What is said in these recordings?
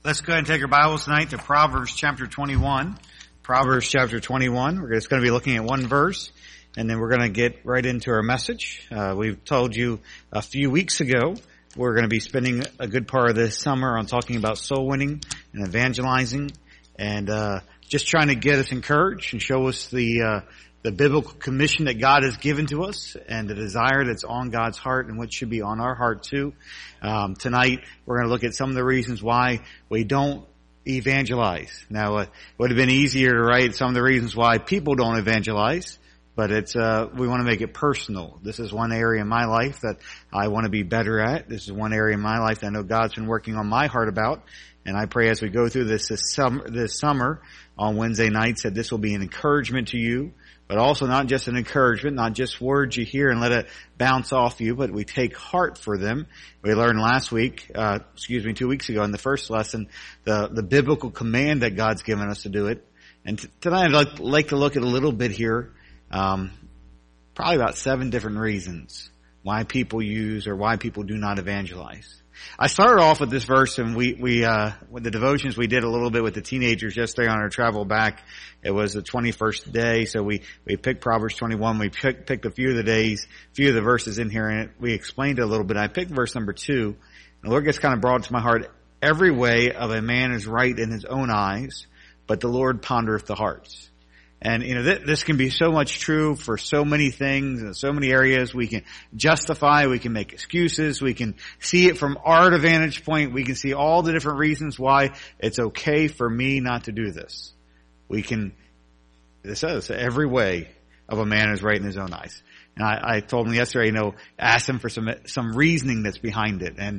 Let's go ahead and take our Bibles tonight to Proverbs chapter 21. Proverbs chapter 21. We're just going to be looking at one verse, and then we're going to get right into our message. We've told you a few weeks ago we're going to be spending a good part of this summer on talking about soul winning and evangelizing, and just trying to get us encouraged and show us the biblical commission that God has given to us and the desire that's on God's heart and what should be on our heart too. Tonight we're going to look at some of the reasons why we don't evangelize. Now, it would have been easier to write some of the reasons why people don't evangelize, but we want to make it personal. This is one area in my life that I want to be better at. This is one area in my life that I know God's been working on my heart about. And I pray as we go through this summer on Wednesday nights that this will be an encouragement to you, but also not just an encouragement, not just words you hear and let it bounce off you, but we take heart for them. We learned 2 weeks ago in the first lesson, the biblical command that God's given us to do it. And tonight I'd like to look at a little bit here, probably about 7 different reasons why people use or why people do not evangelize. I started off with this verse, and we with the devotions we did a little bit with the teenagers yesterday on our travel back. It was the 21st day, so we picked Proverbs 21. We picked a few of the verses in here, and we explained it a little bit. I picked verse number 2, and the Lord gets kind of brought to my heart. Every way of a man is right in his own eyes, but the Lord pondereth the hearts. And, this can be so much true for so many things and so many areas. We can justify, we can make excuses, we can see it from our vantage point, we can see all the different reasons why it's okay for me not to do this. It says, every way of a man is right in his own eyes. And I told him yesterday, ask him for some reasoning that's behind it. And,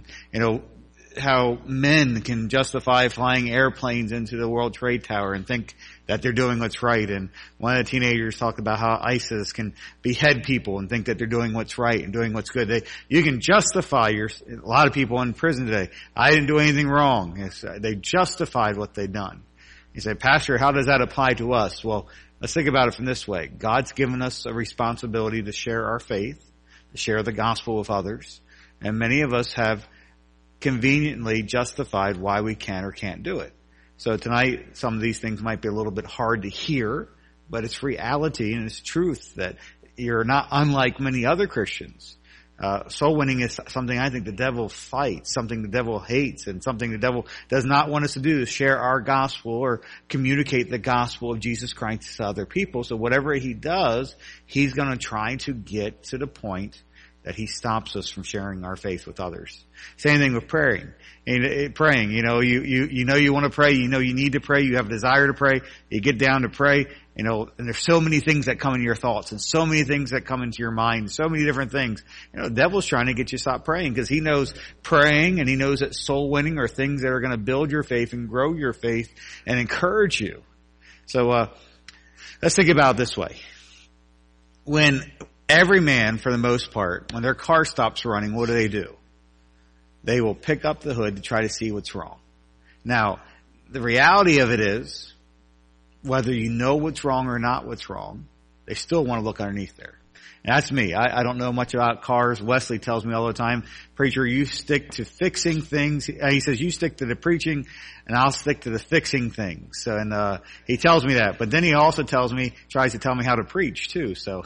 how men can justify flying airplanes into the World Trade Tower and think that they're doing what's right. And one of the teenagers talked about how ISIS can behead people and think that they're doing what's right and doing what's good. You can justify a lot of people in prison today. I didn't do anything wrong. They justified what they'd done. You say, Pastor, how does that apply to us? Well, let's think about it from this way. God's given us a responsibility to share our faith, to share the gospel with others. And many of us have conveniently justified why we can or can't do it. So tonight, some of these things might be a little bit hard to hear, but it's reality and it's truth that you're not unlike many other Christians. Soul winning is something I think the devil fights, something the devil hates, and something the devil does not want us to do, is share our gospel or communicate the gospel of Jesus Christ to other people. So whatever he does, he's going to try to get to the point that he stops us from sharing our faith with others. Same thing with praying. Praying, you want to pray, you need to pray, you have a desire to pray, you get down to pray, and there's so many things that come into your thoughts and so many things that come into your mind, so many different things. The devil's trying to get you to stop praying because he knows praying and he knows that soul winning are things that are going to build your faith and grow your faith and encourage you. So, let's think about it this way. When every man, for the most part, when their car stops running, what do? They will pick up the hood to try to see what's wrong. Now, the reality of it is, whether you know what's wrong or not what's wrong, they still want to look underneath there. And that's me. I don't know much about cars. Wesley tells me all the time, preacher, you stick to fixing things. He says, you stick to the preaching and I'll stick to the fixing things. So, and he tells me that. But then he also tries to tell me how to preach too. So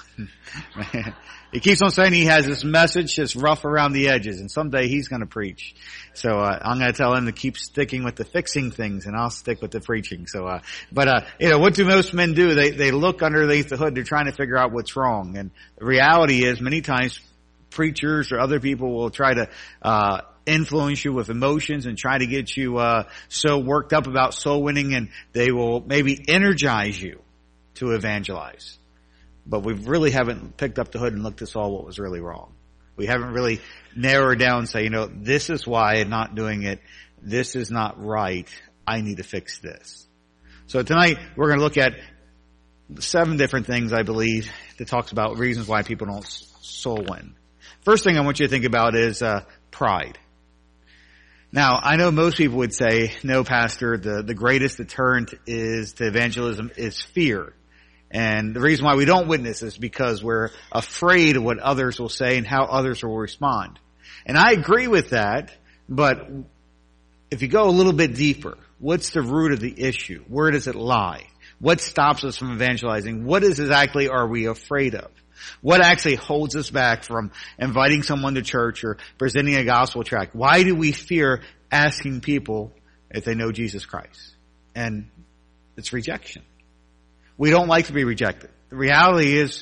he keeps on saying he has this message that's rough around the edges, and someday he's going to preach. So I'm going to tell him to keep sticking with the fixing things, and I'll stick with the preaching. So, what do most men do? They look underneath the hood. They're trying to figure out what's wrong. And the reality is, many times preachers or other people will try to influence you with emotions and try to get you so worked up about soul winning, and they will maybe energize you to evangelize. But we really haven't picked up the hood and looked at all what was really wrong. We haven't really narrowed down and say, this is why I'm not doing it. This is not right. I need to fix this. So tonight we're going to look at 7 different things, I believe, that talks about reasons why people don't soul win. First thing I want you to think about is pride. Now, I know most people would say, no, Pastor, the greatest deterrent to evangelism is fear. And the reason why we don't witness is because we're afraid of what others will say and how others will respond. And I agree with that, but if you go a little bit deeper, what's the root of the issue? Where does it lie? What stops us from evangelizing? What exactly are we afraid of? What actually holds us back from inviting someone to church or presenting a gospel tract? Why do we fear asking people if they know Jesus Christ? And it's rejection. We don't like to be rejected. The reality is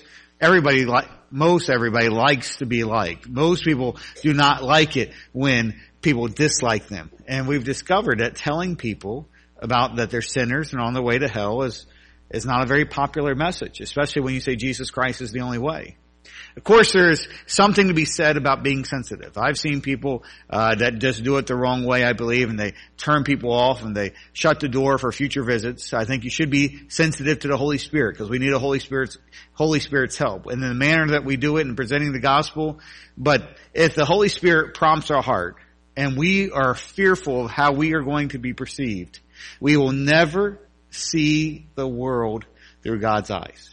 most everybody likes to be liked. Most people do not like it when people dislike them. And we've discovered that telling people about that they're sinners and on their way to hell is not a very popular message, especially when you say Jesus Christ is the only way. Of course, there's something to be said about being sensitive. I've seen people that just do it the wrong way, I believe, and they turn people off and they shut the door for future visits. I think you should be sensitive to the Holy Spirit because we need a Holy Spirit's help in the manner that we do it in presenting the gospel. But if the Holy Spirit prompts our heart and we are fearful of how we are going to be perceived, we will never see the world through God's eyes.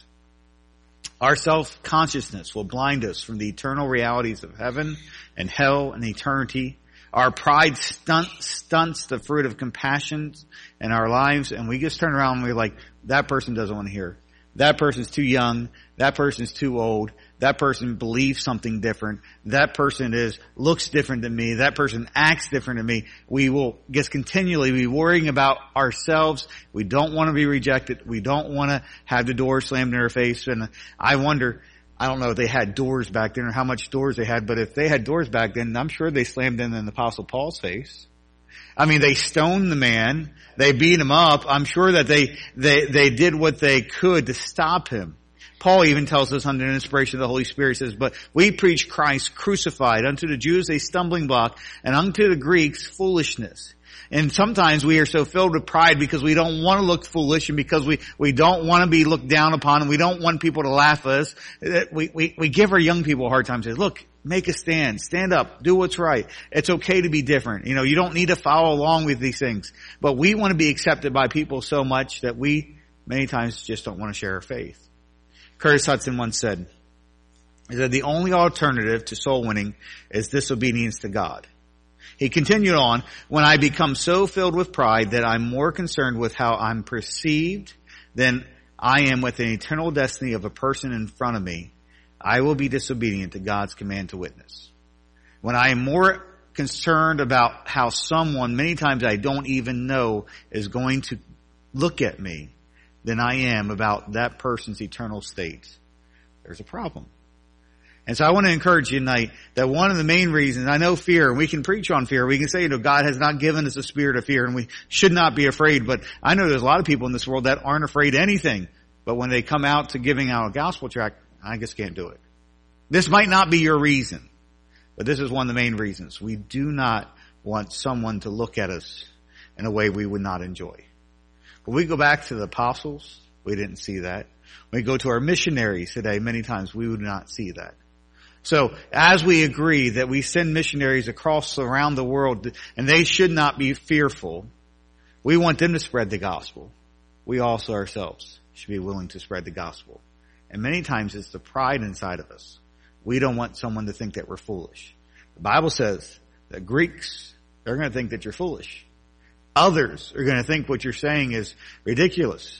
Our self-consciousness will blind us from the eternal realities of heaven and hell and eternity. Our pride stunts the fruit of compassion in our lives, and we just turn around and we're like, that person doesn't want to hear. That person's too young. That person's too old. That person believes something different. That person looks different than me. That person acts different than me. We will just continually be worrying about ourselves. We don't want to be rejected. We don't want to have the door slammed in our face. And I wonder, I don't know if they had doors back then or how much doors they had, but if they had doors back then, I'm sure they slammed in the Apostle Paul's face. I mean, they stoned the man. They beat him up. I'm sure that they did what they could to stop him. Paul even tells us under the inspiration of the Holy Spirit, says, but we preach Christ crucified, unto the Jews a stumbling block, and unto the Greeks foolishness. And sometimes we are so filled with pride because we don't want to look foolish and because we don't want to be looked down upon and we don't want people to laugh at us. We give our young people a hard time. Say, look, make a stand up, do what's right. It's okay to be different. You don't need to follow along with these things. But we want to be accepted by people so much that we many times just don't want to share our faith. Curtis Hudson once said, the only alternative to soul winning is disobedience to God. He continued on, when I become so filled with pride that I'm more concerned with how I'm perceived than I am with the eternal destiny of a person in front of me, I will be disobedient to God's command to witness. When I am more concerned about how someone, many times I don't even know, is going to look at me than I am about that person's eternal state, there's a problem. And so I want to encourage you tonight that one of the main reasons, I know fear, and we can preach on fear. We can say, God has not given us a spirit of fear, and we should not be afraid. But I know there's a lot of people in this world that aren't afraid of anything. But when they come out to giving out a gospel tract, I just can't do it. This might not be your reason, but this is one of the main reasons. We do not want someone to look at us in a way we would not enjoy. When we go back to the apostles, we didn't see that. When we go to our missionaries today, many times we would not see that. So as we agree that we send missionaries around the world and they should not be fearful, we want them to spread the gospel. We also ourselves should be willing to spread the gospel. And many times it's the pride inside of us. We don't want someone to think that we're foolish. The Bible says that Greeks, they're going to think that you're foolish. Others are going to think what you're saying is ridiculous.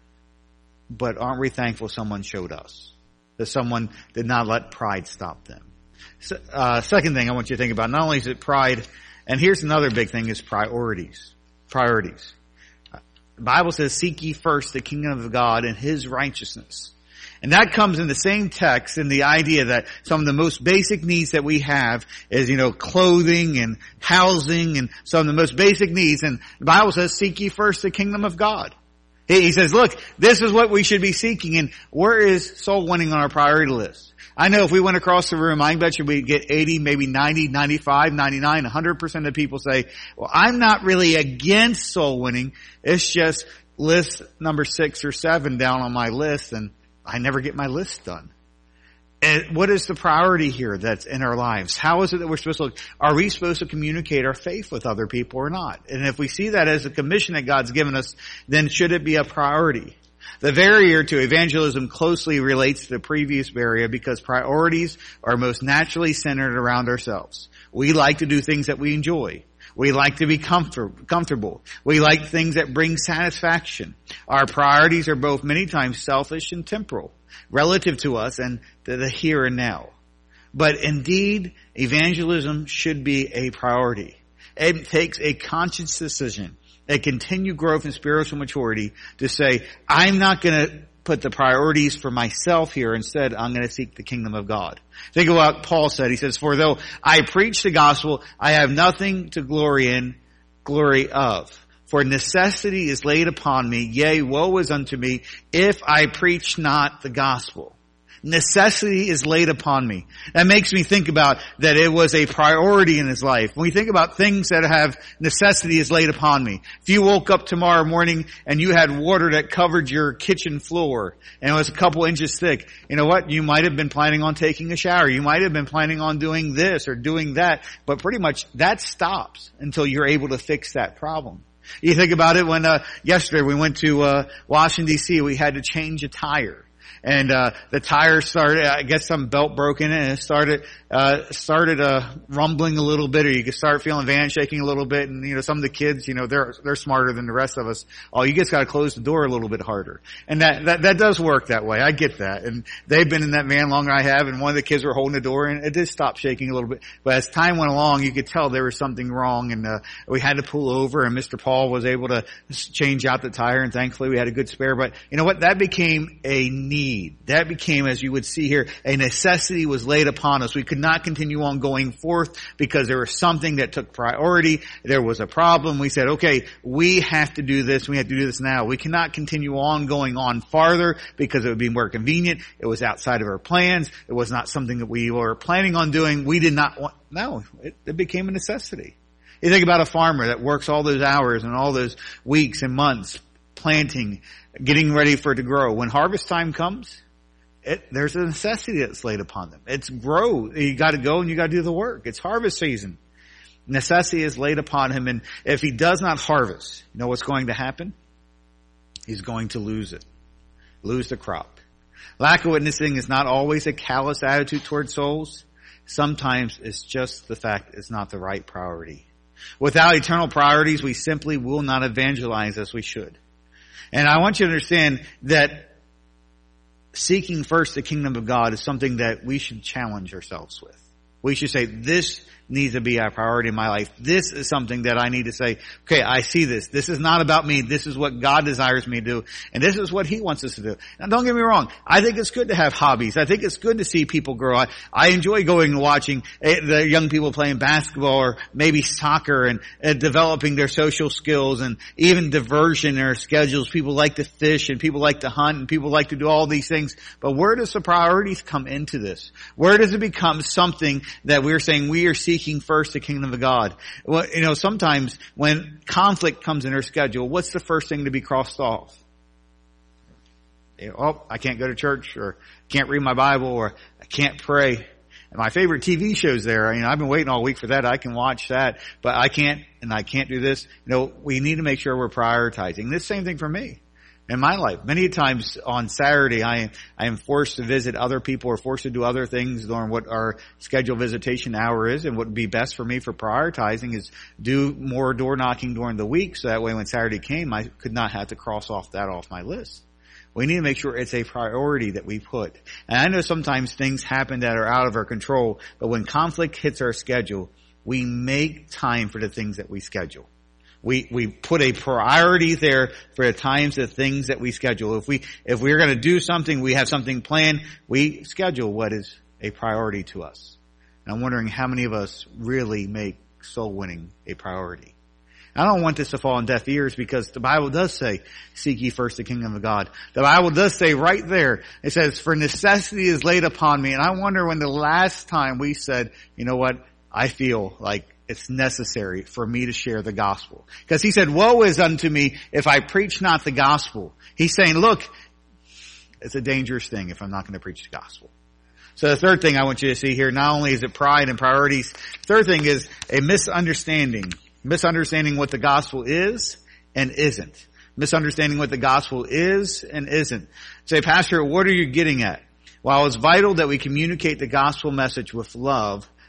But aren't we thankful someone showed us? That someone did not let pride stop them. Second thing I want you to think about, not only is it pride, and here's another big thing, is priorities. Priorities. The Bible says, seek ye first the kingdom of God and His righteousness. And that comes in the same text in the idea that some of the most basic needs that we have is, clothing and housing and some of the most basic needs. And the Bible says, seek ye first the kingdom of God. He says, look, this is what we should be seeking. And where is soul winning on our priority list? I know if we went across the room, I bet you we'd get 80, maybe 90, 95, 99, 100% of people say, well, I'm not really against soul winning. It's just list number 6 or 7 down on my list and I never get my list done. And what is the priority here that's in our lives? How is it that we're supposed to look? Are we supposed to communicate our faith with other people or not? And if we see that as a commission that God's given us, then should it be a priority? The barrier to evangelism closely relates to the previous barrier because priorities are most naturally centered around ourselves. We like to do things that we enjoy. We like to be comfortable. We like things that bring satisfaction. Our priorities are both many times selfish and temporal, relative to us and to the here and now. But indeed, evangelism should be a priority. It takes a conscious decision, a continued growth in spiritual maturity to say, I'm not going to put the priorities for myself here. Instead, I'm going to seek the kingdom of God. Think of what Paul said. He says, for though I preach the gospel, I have nothing to glory of. For necessity is laid upon me, yea, woe is unto me, if I preach not the gospel. Necessity is laid upon me. That makes me think about that it was a priority in his life. When we think about things that have necessity is laid upon me. If you woke up tomorrow morning and you had water that covered your kitchen floor and it was a couple inches thick, you know what? You might have been planning on taking a shower. You might have been planning on doing this or doing that. But pretty much that stops until you're able to fix that problem. You think about it when yesterday we went to Washington, D.C. We had to change a tire. And the tire started, I guess some belt broke in it, and it started rumbling a little bit, or you could start feeling van shaking a little bit. And, you know, some of the kids, you know, they're smarter than the rest of us. Oh, you just gotta close the door a little bit harder. And that does work that way. I get that. And they've been in that van longer than I have, and one of the kids were holding the door, and it did stop shaking a little bit. But as time went along, you could tell there was something wrong, and we had to pull over, and Mr. Paul was able to change out the tire, and thankfully we had a good spare. But you know what? That became a need. That became, as you would see here, a necessity was laid upon us. We could not continue on going forth because there was something that took priority. There was a problem. We said, okay, we have to do this. We have to do this now. We cannot continue on going on farther because it would be more convenient. It was outside of our plans. It was not something that we were planning on doing. We did not want, no, it became a necessity. You think about a farmer that works all those hours and all those weeks and months planting, getting ready for it to grow. When harvest time comes, there's a necessity that's laid upon them. It's grow. You got to go and you got to do the work. It's harvest season. Necessity is laid upon him, and if he does not harvest, you know what's going to happen? He's going to lose it. Lose the crop. Lack of witnessing is not always a callous attitude toward souls. Sometimes it's just the fact it's not the right priority. Without eternal priorities, we simply will not evangelize as we should. And I want you to understand that seeking first the kingdom of God is something that we should challenge ourselves with. We should say, this needs to be our priority in my life. This is something that I need to say, okay, I see this. This is not about me. This is what God desires me to do. And this is what He wants us to do. Now don't get me wrong. I think it's good to have hobbies. I think it's good to see people grow. I enjoy going and watching the young people playing basketball or maybe soccer and developing their social skills and even diversion in their schedules. People like to fish and people like to hunt and people like to do all these things. But where does the priorities come into this? Where does it become something that we're saying we are seeking first the kingdom of God? Well, you know, sometimes when conflict comes in our schedule, what's the first thing to be crossed off? You know, oh, I can't go to church, or I can't read my Bible, or I can't pray. And my favorite TV show's there. You know, I've been waiting all week for that. I can watch that, but I can't do this. You know, we need to make sure we're prioritizing. This same thing for me. In my life, many times on Saturday, I am forced to visit other people or forced to do other things during what our scheduled visitation hour is. And what would be best for me for prioritizing is do more door knocking during the week. So that way when Saturday came, I could not have to cross off that off my list. We need to make sure it's a priority that we put. And I know sometimes things happen that are out of our control, but when conflict hits our schedule, we make time for the things that we schedule. We put a priority there for the times, the things that we schedule. If we're going to do something, we have something planned, we schedule what is a priority to us. And I'm wondering how many of us really make soul winning a priority. I don't want this to fall on deaf ears because the Bible does say, seek ye first the kingdom of God. The Bible does say right there, it says, for necessity is laid upon me. And I wonder when the last time we said, you know what, I feel like it's necessary for me to share the gospel. Because He said, woe is unto me if I preach not the gospel. He's saying, look, it's a dangerous thing if I'm not going to preach the gospel. So the third thing I want you to see here, not only is it pride and priorities, third thing is a misunderstanding what the gospel is and isn't. Misunderstanding what the gospel is and isn't. Say, Pastor, what are you getting at? While it's vital that we communicate the gospel message with love,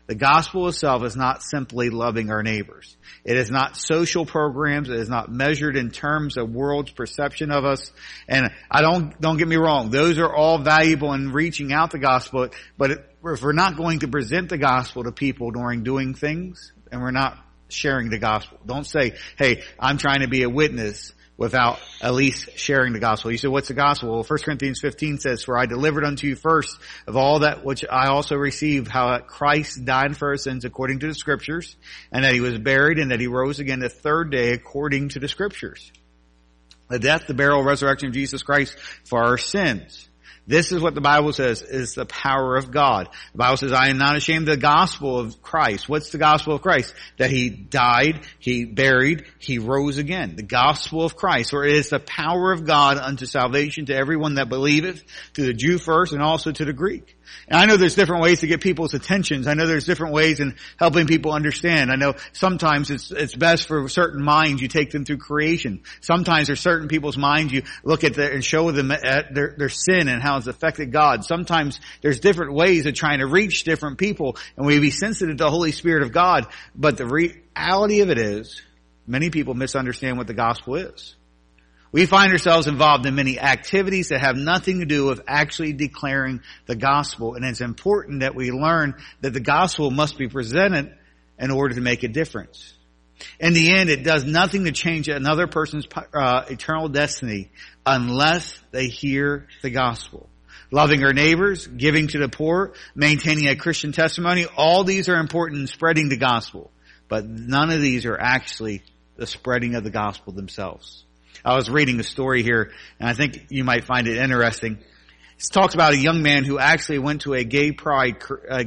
The gospel itself is not simply loving our neighbors. It is not social programs. It is not measured in terms of world's perception of us. And don't get me wrong. Those are all valuable in reaching out the gospel. But if we're not going to present the gospel to people during doing things, and we're not sharing the gospel, don't say, hey, I'm trying to be a witness, without at least sharing the gospel. You say, what's the gospel? Well, 1 Corinthians 15 says, for I delivered unto you first of all that which I also received, how Christ died for our sins according to the scriptures, and that he was buried, and that he rose again the third day according to the scriptures. The death, the burial, resurrection of Jesus Christ for our sins. This is what the Bible says is the power of God. The Bible says, I am not ashamed of the gospel of Christ. What's the gospel of Christ? That he died, he buried, he rose again. The gospel of Christ, for it is the power of God unto salvation to everyone that believeth, to the Jew first and also to the Greek. And I know there's different ways to get people's attentions. I know there's different ways in helping people understand. I know sometimes it's best for certain minds you take them through creation. Sometimes there's certain people's minds you look at and show them at their sin and how it's affected God. Sometimes there's different ways of trying to reach different people, and we be sensitive to the Holy Spirit of God. But the reality of it is, many people misunderstand what the gospel is. We find ourselves involved in many activities that have nothing to do with actually declaring the gospel. And it's important that we learn that the gospel must be presented in order to make a difference. In the end, it does nothing to change another person's eternal destiny unless they hear the gospel. Loving our neighbors, giving to the poor, maintaining a Christian testimony, all these are important in spreading the gospel. But none of these are actually the spreading of the gospel themselves. I was reading a story here, and I think you might find it interesting. It talks about a young man who actually went to a gay pride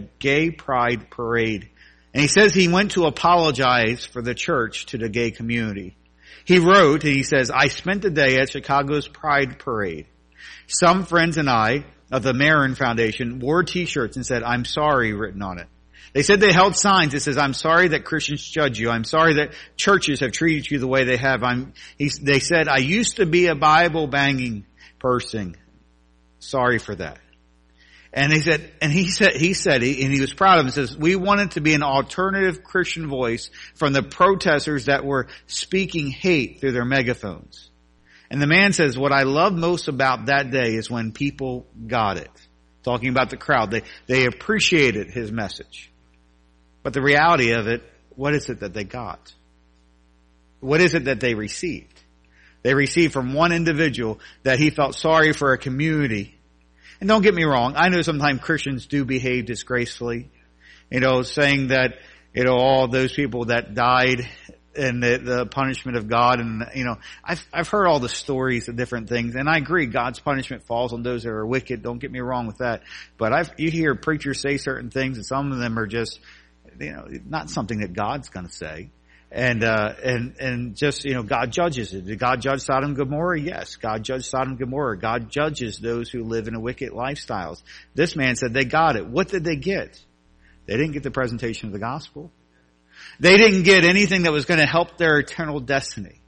parade. And he says he went to apologize for the church to the gay community. He wrote, and he says, I spent the day at Chicago's Pride Parade. Some friends and I of the Marin Foundation wore t-shirts and said, I'm sorry, written on it. They said they held signs that says, I'm sorry that Christians judge you. I'm sorry that churches have treated you the way they have. They said, I used to be a Bible-banging person. Sorry for that. And he said, and he was proud of him. He says, we wanted to be an alternative Christian voice from the protesters that were speaking hate through their megaphones. And the man says, what I love most about that day is when people got it. Talking about the crowd. They appreciated his message. But the reality of it, what is it that they got? What is it that they received? They received from one individual that he felt sorry for a community. And don't get me wrong, I know sometimes Christians do behave disgracefully. Saying that, all those people that died and the punishment of God, and I've heard all the stories of different things, and I agree God's punishment falls on those that are wicked. Don't get me wrong with that, but you hear preachers say certain things, and some of them are just not something that God's going to say, and just God judges it. Did God judge Sodom and Gomorrah? Yes, God judged Sodom and Gomorrah. God judges those who live in a wicked lifestyles. This man said they got it. What did they get? They didn't get the presentation of the gospel. They didn't get anything that was going to help their eternal destiny.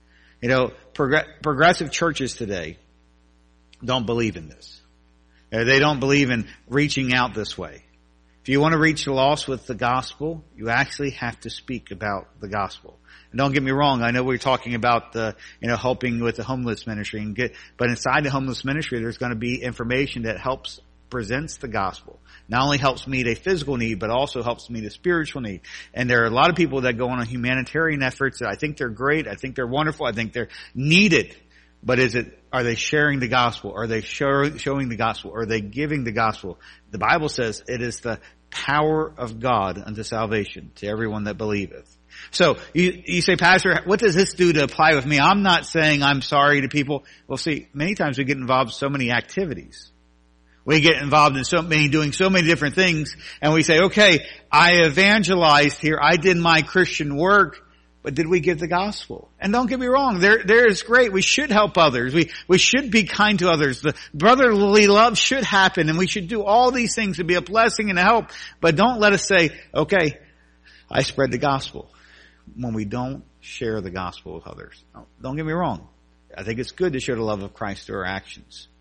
Progressive churches today don't believe in this. They don't believe in reaching out this way. If you want to reach the lost with the gospel, you actually have to speak about the gospel. And don't get me wrong, I know we're talking about helping with the homeless ministry, but inside the homeless ministry, there's going to be information that presents the gospel. Not only helps meet a physical need, but also helps meet a spiritual need. And there are a lot of people that go on humanitarian efforts that I think they're great. I think they're wonderful. I think they're needed. But are they sharing the gospel? Are they showing the gospel? Are they giving the gospel? The Bible says it is the power of God unto salvation to everyone that believeth. So you say, Pastor, what does this do to apply with me? I'm not saying I'm sorry to people. Well, see, many times we get involved in so many activities. We get involved in doing so many different things, and we say, okay, I evangelized here, I did my Christian work, but did we give the gospel? And don't get me wrong, there is great. We should help others. We should be kind to others. The brotherly love should happen, and we should do all these things to be a blessing and a help. But don't let us say, okay, I spread the gospel, when we don't share the gospel with others. Don't get me wrong. I think it's good to show the love of Christ through our actions.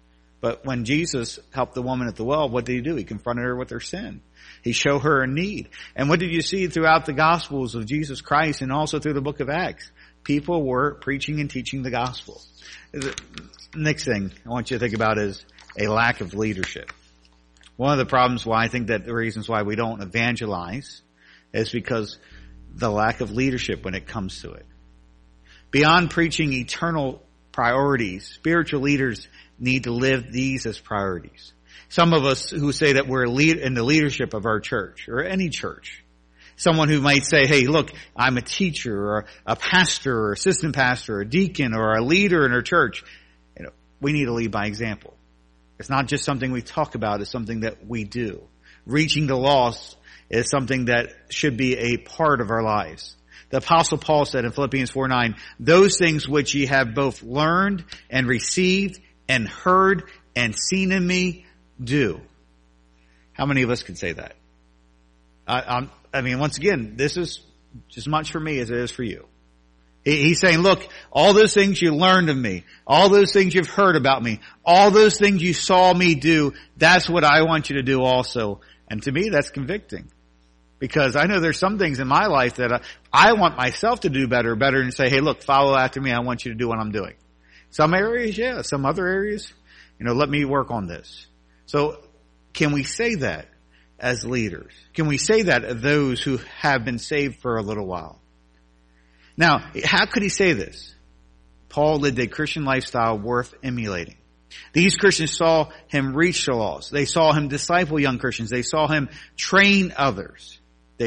But when Jesus helped the woman at the well, what did he do? He confronted her with her sin. He showed her a need. And what did you see throughout the Gospels of Jesus Christ and also through the book of Acts? People were preaching and teaching the gospel. The next thing I want you to think about is a lack of leadership. One of the problems why I think that the reasons why we don't evangelize is because the lack of leadership when it comes to it. Beyond preaching eternal priorities, spiritual leaders need to live these as priorities. Some of us who say that we're in the leadership of our church or any church, someone who might say, hey, look, I'm a teacher or a pastor or assistant pastor or a deacon or a leader in our church. We need to lead by example. It's not just something we talk about, it's something that we do. Reaching the lost is something that should be a part of our lives. The Apostle Paul said in Philippians 4:9, those things which ye have both learned and received and heard and seen in me, do. How many of us could say that? I mean, once again, this is as much for me as it is for you. He's saying, look, all those things you learned of me, all those things you've heard about me, all those things you saw me do, that's what I want you to do also. And to me, that's convicting. Because I know there's some things in my life that I want myself to do better and say, hey, look, follow after me. I want you to do what I'm doing. Some areas, yeah. Some other areas, let me work on this. So can we say that as leaders? Can we say that of those who have been saved for a little while? Now, how could he say this? Paul lived a Christian lifestyle worth emulating. These Christians saw him reach the lost. They saw him disciple young Christians. They saw him train others. They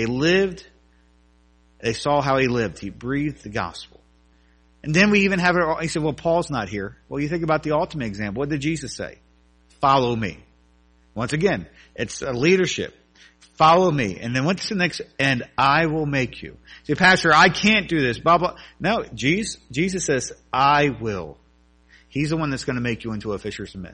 saw how he lived. He breathed the gospel. And then we even have it, he said, well, Paul's not here. Well, you think about the ultimate example. What did Jesus say? Follow me. Once again, it's a leadership. Follow me. And then what's the next? And I will make you. Say, Pastor, I can't do this. Blah, blah. No, Jesus says, I will. He's the one that's going to make you into a fisher of men.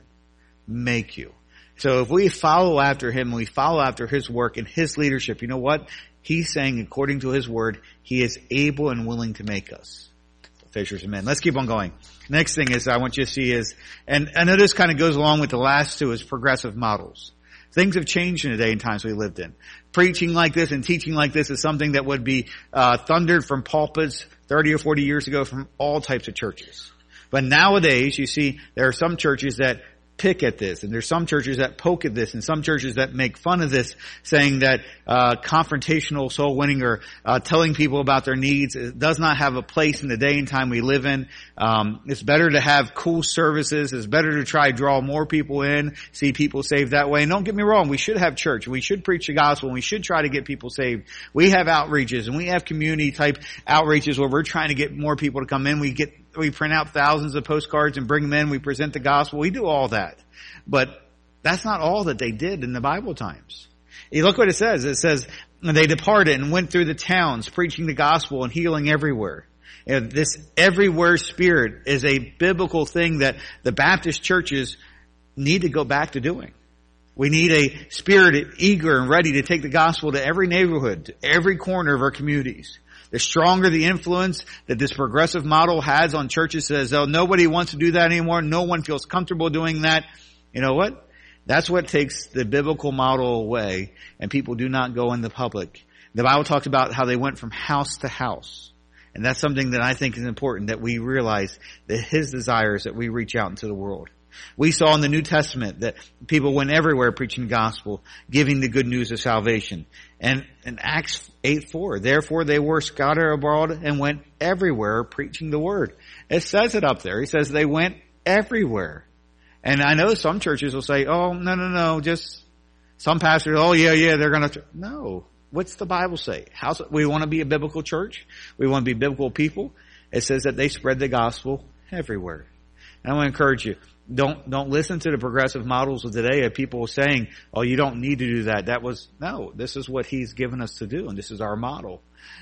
Make you. So if we follow after him, we follow after his work and his leadership, you know what? He's saying, according to his word, he is able and willing to make us fishers of men. Let's keep on going. Next thing is I want you to see is, and I know this kind of goes along with the last two, is progressive models. Things have changed in the day and times we lived in. Preaching like this and teaching like this is something that would be thundered from pulpits 30 or 40 years ago from all types of churches. But nowadays, you see, there are some churches that pick at this, and there's some churches that poke at this, and some churches that make fun of this, saying that confrontational soul winning or telling people about their needs does not have a place in the day and time we live in. It's better to have cool services. It's better to try to draw more people in, see people saved that way. And don't get me wrong, we should have church. We should preach the gospel, and we should try to get people saved. We have outreaches, and we have community type outreaches where we're trying to get more people to come in. We print out thousands of postcards and bring them in. We present the gospel. We do all that. But that's not all that they did in the Bible times. You look what it says. It says, they departed and went through the towns, preaching the gospel and healing everywhere. This everywhere spirit is a biblical thing that the Baptist churches need to go back to doing. We need a spirit eager and ready to take the gospel to every neighborhood, to every corner of our communities. The stronger the influence that this progressive model has on churches says, oh, nobody wants to do that anymore. No one feels comfortable doing that. You know what? That's what takes the biblical model away, and people do not go in the public. The Bible talks about how they went from house to house. And that's something that I think is important, that we realize that his desire is that we reach out into the world. We saw in the New Testament that people went everywhere preaching the gospel, giving the good news of salvation. And in Acts 8:4, therefore they were scattered abroad and went everywhere preaching the word. It says it up there. He says they went everywhere. And I know some churches will say, oh, no, just some pastors, oh, yeah, they're going to. No. What's the Bible say? We want to be a biblical church. We want to be biblical people. It says that they spread the gospel everywhere. And I want to encourage you. Don't listen to the progressive models of today of people saying, oh, you don't need to do that. This is what he's given us to do, and this is our model.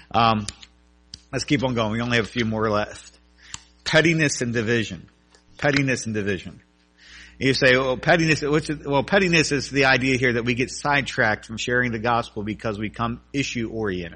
Let's keep on going. We only have a few more left. Pettiness and division. Pettiness and division. You say, pettiness is the idea here that we get sidetracked from sharing the gospel because we become issue-oriented.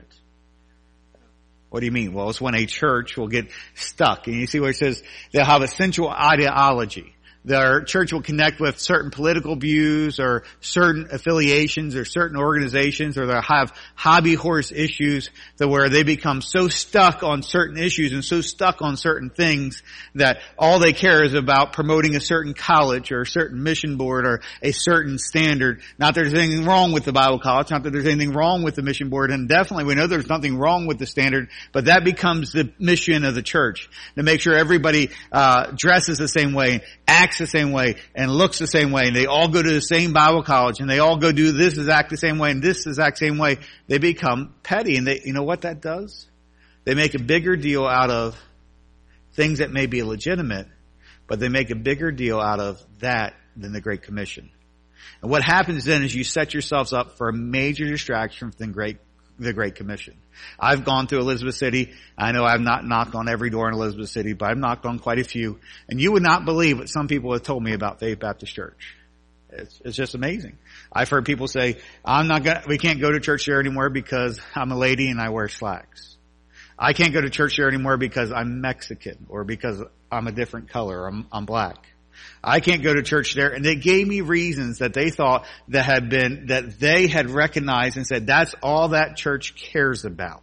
What do you mean? Well, it's when a church will get stuck. And you see where it says they'll have a central ideology. their church will connect with certain political views or certain affiliations or certain organizations, or they'll have hobby horse issues to where they become so stuck on certain issues and so stuck on certain things that all they care is about promoting a certain college or a certain mission board or a certain standard. Not that there's anything wrong with the Bible college, not that there's anything wrong with the mission board, and definitely we know there's nothing wrong with the standard, but that becomes the mission of the church, to make sure everybody dresses the same way, acts the same way, and looks the same way, and they all go to the same Bible college, and they all go do this exact the same way and this exact same way. They become petty, and you know what that does? They make a bigger deal out of things that may be legitimate, but they make a bigger deal out of that than the Great Commission. And what happens then is you set yourselves up for a major distraction from the Great Commission. I've gone to Elizabeth City. I know I've not knocked on every door in Elizabeth City, but I've knocked on quite a few. And you would not believe what some people have told me about Faith Baptist Church. It's just amazing. I've heard people say, we can't go to church there anymore because I'm a lady and I wear slacks. I can't go to church there anymore because I'm Mexican, or because I'm a different color, or I'm black. I can't go to church there. And they gave me reasons that they thought that they had recognized and said, that's all that church cares about.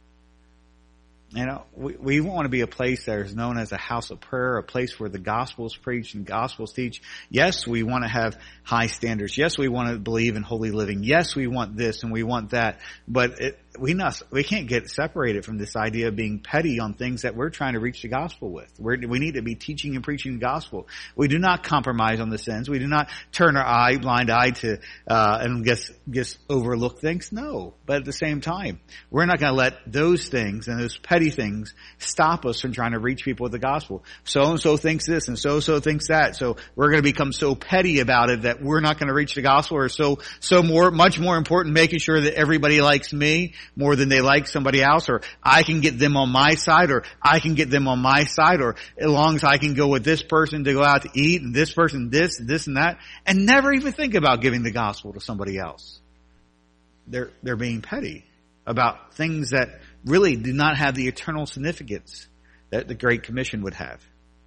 You know, we want to be a place that is known as a house of prayer, a place where the gospel is preached and gospels teach. Yes, we want to have high standards. Yes, we want to believe in holy living. Yes, we want this and we want that. But we can't get separated from this idea of being petty on things that we're trying to reach the gospel with. We need to be teaching and preaching the gospel. We do not compromise on the sins. We do not turn our blind eye to and just overlook things. No, but at the same time, we're not going to let those things and those petty things stop us from trying to reach people with the gospel. So and so thinks this, and so thinks that. So we're going to become so petty about it that we're not going to reach the gospel, or much more important, making sure that everybody likes me more than they like somebody else, or I can get them on my side, or I can get them on my side, or as long as I can go with this person to go out to eat, and this person this and that, and never even think about giving the gospel to somebody else. They're being petty about things that really do not have the eternal significance that the Great Commission would have.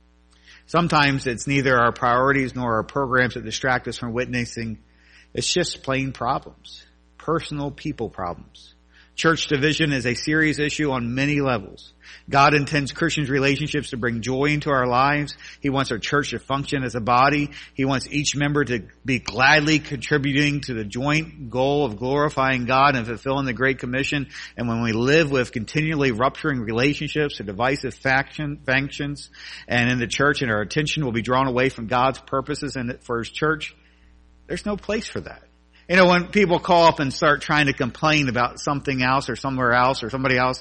Sometimes it's neither our priorities nor our programs that distract us from witnessing. It's just plain problems. Personal people problems. Church division is a serious issue on many levels. God intends Christians' relationships to bring joy into our lives. He wants our church to function as a body. He wants each member to be gladly contributing to the joint goal of glorifying God and fulfilling the Great Commission. And when we live with continually rupturing relationships or divisive factions and in the church, and our attention will be drawn away from God's purposes for His church, there's no place for that. You know, when people call up and start trying to complain about something else or somewhere else or somebody else,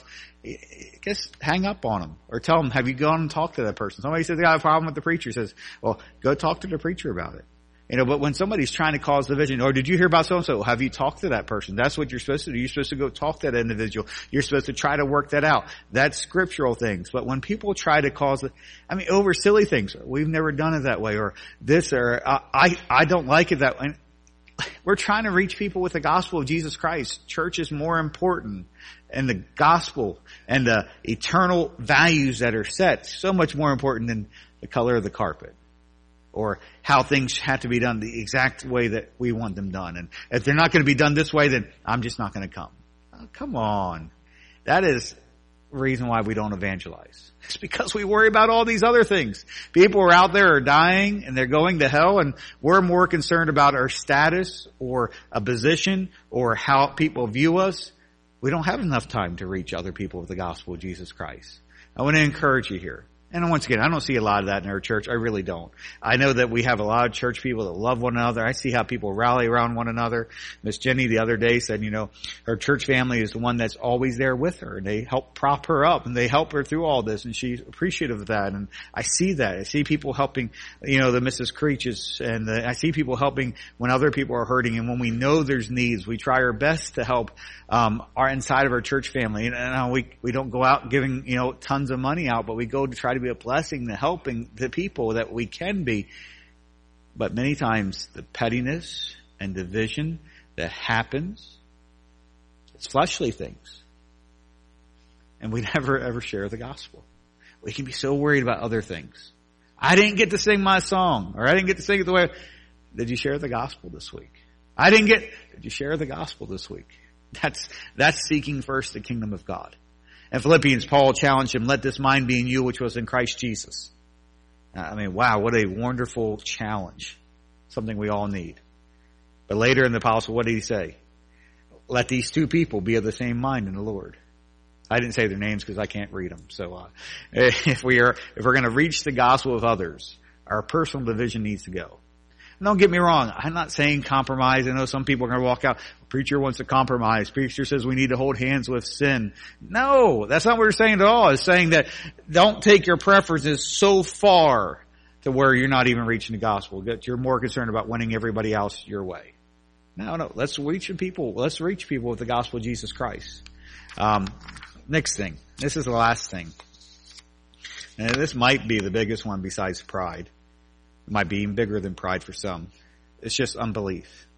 just hang up on them or tell them, have you gone and talked to that person? Somebody says they got a problem with the preacher. Says, well, go talk to the preacher about it. You know, but when somebody's trying to cause division, or did you hear about so-and-so? Have you talked to that person? That's what you're supposed to do. You're supposed to go talk to that individual. You're supposed to try to work that out. That's scriptural things. But when people try to over silly things, we've never done it that way, or this, or I don't like it that way. We're trying to reach people with the gospel of Jesus Christ. Church is more important, and the gospel and the eternal values that are set, so much more important than the color of the carpet or how things have to be done the exact way that we want them done. And if they're not going to be done this way, then I'm just not going to come. Oh, come on. That is the reason why we don't evangelize. It's because we worry about all these other things. People are out there are dying and they're going to hell, and we're more concerned about our status or a position or how people view us. We don't have enough time to reach other people with the gospel of Jesus Christ. I want to encourage you here. And once again, I don't see a lot of that in our church. I really don't. I know that we have a lot of church people that love one another. I see how people rally around one another. Miss Jenny the other day said, her church family is the one that's always there with her. And they help prop her up and they help her through all this. And she's appreciative of that. And I see that. I see people helping, the Mrs. Creeches. And I see people helping when other people are hurting. And when we know there's needs, we try our best to help our inside of our church family. And we don't go out giving, tons of money out, but we go to try to be a blessing, to helping the people that we can be. But many times the pettiness and division that happens, it's fleshly things. And we never ever share the gospel. We can be so worried about other things. I didn't get to sing my song, or I didn't get to sing it the way. Did you share the gospel this week? Did you share the gospel this week? That's seeking first the kingdom of God. In Philippians, Paul challenged him, let this mind be in you which was in Christ Jesus. I mean, wow, what a wonderful challenge. Something we all need. But later in the apostle, what did he say? Let these two people be of the same mind in the Lord. I didn't say their names because I can't read them. So, if we're going to reach the gospel of others, our personal division needs to go. And don't get me wrong. I'm not saying compromise. I know some people are going to walk out. Preacher wants to compromise. Preacher says we need to hold hands with sin. No, that's not what we're saying at all. It's saying that don't take your preferences so far to where you're not even reaching the gospel. That you're more concerned about winning everybody else your way. No. Let's reach people. Let's reach people with the gospel of Jesus Christ. Next thing. This is the last thing. And this might be the biggest one besides pride. It might be even bigger than pride for some. It's just unbelief.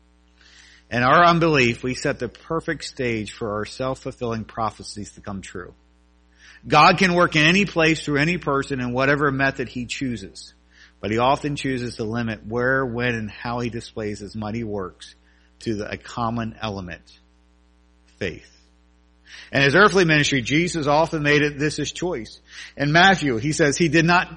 In our unbelief, we set the perfect stage for our self-fulfilling prophecies to come true. God can work in any place through any person in whatever method he chooses. But he often chooses to limit where, when, and how he displays his mighty works to a common element, faith. In his earthly ministry, Jesus often made it this his choice. In Matthew, he says he did not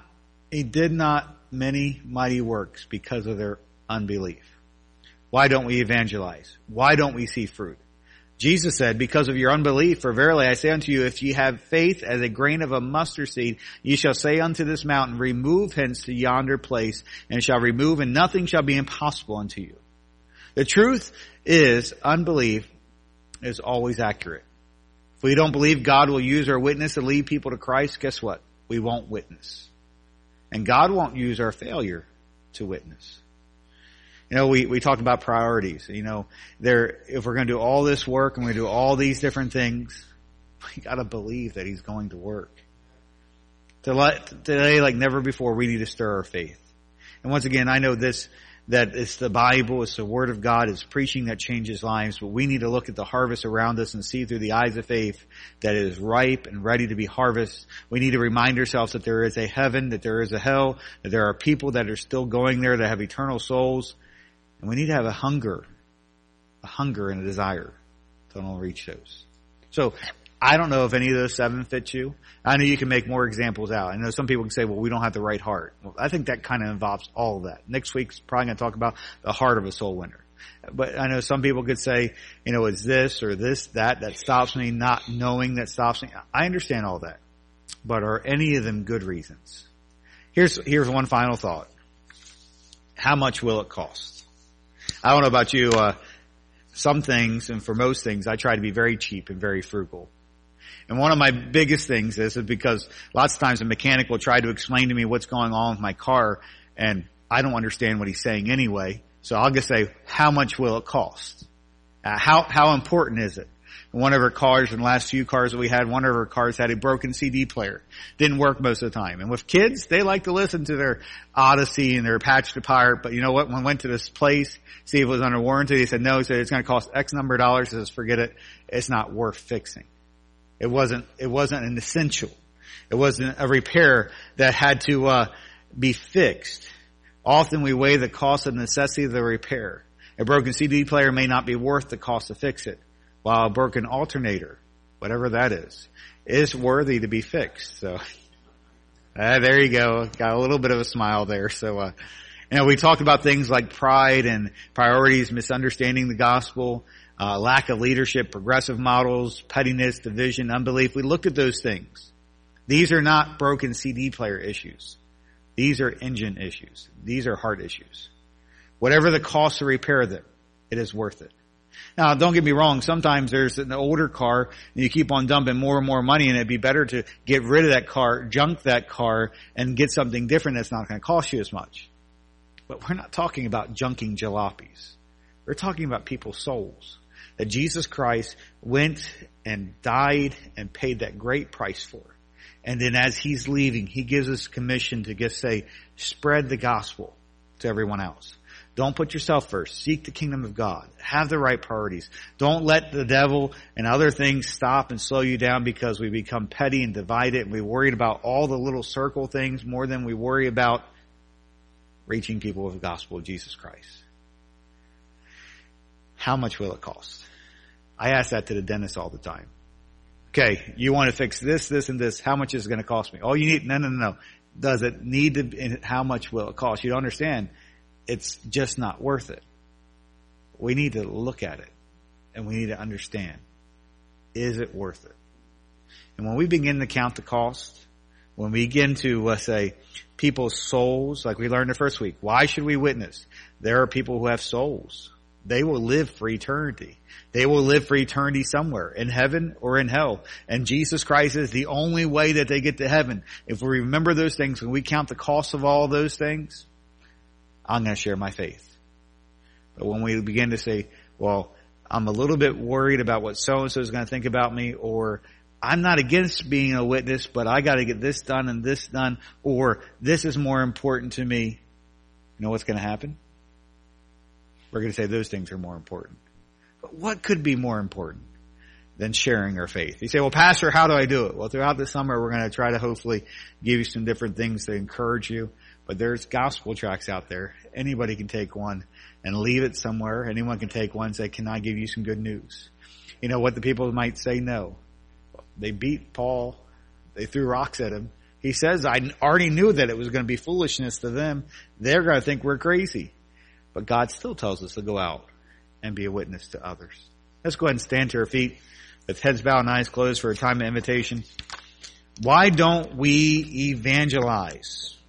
many mighty works because of their unbelief. Why don't we evangelize? Why don't we see fruit? Jesus said, because of your unbelief, for verily I say unto you, if ye have faith as a grain of a mustard seed, ye shall say unto this mountain, remove hence to yonder place, and it shall remove, and nothing shall be impossible unto you. The truth is, unbelief is always accurate. If we don't believe God will use our witness to lead people to Christ, guess what? We won't witness. And God won't use our failure to witness. You know, we talked about priorities. You know, if we're going to do all this work and we do all these different things, we got to believe that he's going to work. Today, like never before, we need to stir our faith. And once again, I know that it's the Bible, it's the Word of God, it's preaching that changes lives, but we need to look at the harvest around us and see through the eyes of faith that it is ripe and ready to be harvested. We need to remind ourselves that there is a heaven, that there is a hell, that there are people that are still going there that have eternal souls, and we need to have a hunger and a desire to reach those. So, I don't know if any of those 7 fit you. I know you can make more examples out. I know some people can say, well, we don't have the right heart. Well, I think that kind of involves all of that. Next week's probably going to talk about the heart of a soul winner. But I know some people could say, you know, it's this or this, that stops me, not knowing that stops me. I understand all that. But are any of them good reasons? Here's one final thought. How much will it cost? I don't know about you, some things, and for most things, I try to be very cheap and very frugal. And one of my biggest things is because lots of times a mechanic will try to explain to me what's going on with my car, and I don't understand what he's saying anyway. So I'll just say, how much will it cost? How important is it? One of our cars, in the last few cars that we had, one of our cars had a broken CD player. Didn't work most of the time. And with kids, they like to listen to their Odyssey and their Patch to Pirate. But you know what? When we went to this place, see if it was under warranty, they said no. He said it's going to cost X number of dollars. He says, forget it. It's not worth fixing. It wasn't an essential. It wasn't a repair that had to be fixed. Often we weigh the cost and necessity of the repair. A broken CD player may not be worth the cost to fix it, while a broken alternator, whatever that is worthy to be fixed. So, there you go. Got a little bit of a smile there. So, we talked about things like pride and priorities, misunderstanding the gospel, lack of leadership, progressive models, pettiness, division, unbelief. We looked at those things. These are not broken CD player issues. These are engine issues. These are heart issues. Whatever the cost to repair them, it is worth it. Now, don't get me wrong. Sometimes there's an older car and you keep on dumping more and more money in it. It'd be better to get rid of that car, junk that car, and get something different that's not going to cost you as much. But we're not talking about junking jalopies. We're talking about people's souls that Jesus Christ went and died and paid that great price for. And then as he's leaving, he gives us commission to just say, spread the gospel to everyone else. Don't put yourself first. Seek the kingdom of God. Have the right priorities. Don't let the devil and other things stop and slow you down because we become petty and divided and we worried about all the little circle things more than we worry about reaching people with the gospel of Jesus Christ. How much will it cost? I ask that to the dentist all the time. Okay, you want to fix this, this, and this. How much is it going to cost me? Oh, you need, no. Does it need to, and how much will it cost? You don't understand. It's just not worth it. We need to look at it and we need to understand. Is it worth it? And when we begin to count the cost, when we begin to say people's souls, like we learned the first week, why should we witness? There are people who have souls. They will live for eternity. They will live for eternity somewhere, in heaven or in hell. And Jesus Christ is the only way that they get to heaven. If we remember those things, when we count the cost of all those things, I'm going to share my faith. But when we begin to say, well, I'm a little bit worried about what so-and-so is going to think about me, or I'm not against being a witness, but I got to get this done and this done, or this is more important to me, you know what's going to happen? We're going to say those things are more important. But what could be more important than sharing our faith? You say, well, Pastor, how do I do it? Well, throughout the summer, we're going to try to hopefully give you some different things to encourage you. But there's gospel tracts out there. Anybody can take one and leave it somewhere. Anyone can take one and say, can I give you some good news? You know what the people might say? No. They beat Paul. They threw rocks at him. He says, I already knew that it was going to be foolishness to them. They're going to think we're crazy. But God still tells us to go out and be a witness to others. Let's go ahead and stand to our feet with heads bowed and eyes closed for a time of invitation. Why don't we evangelize?